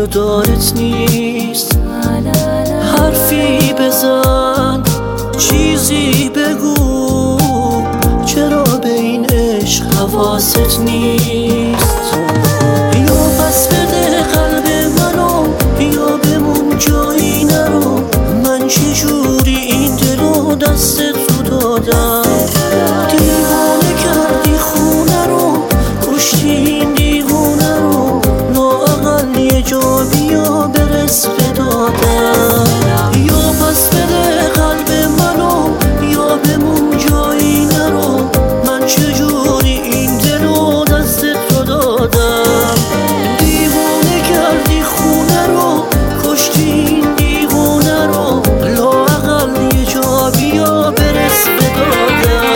و دارت نیست. حرفی بزن، چیزی بگو، چرا به این عشق حواست نیست؟ یا پس بده قلب منو، یا بمون جایی نرو. من چجوری این دلو دست تو دادم؟ دیوانه کردی خونه رو، کشتی این دیوونه رو. لااقل یه جا بیا برس به دادم. یا پس بده قلب منو، یا بمون جایی نرو. من چجوری این دلو دست تو دادم؟ دیوانه کردی خونه رو، کشتی این دیوونه رو. لااقل یه جا بیا برس به دادم.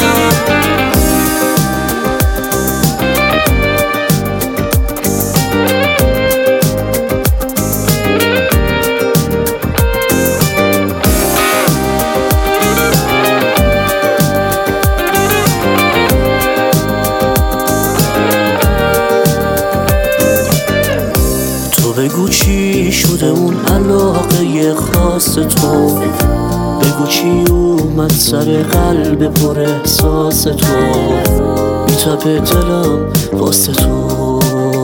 بگو چی شده اون علاقه خاص تو، بگو چی اومد سر قلب پر احساس تو. میتپه دلم واسه تو،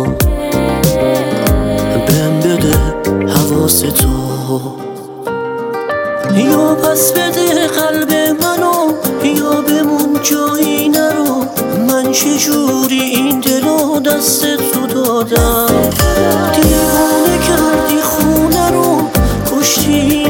بهم بده حواس تو. یا پس بده قلب منو، یا بمون جایی نرو. من چجوری این دلو دست تو دادم؟ دیوانه کردی خونه رو، کشتی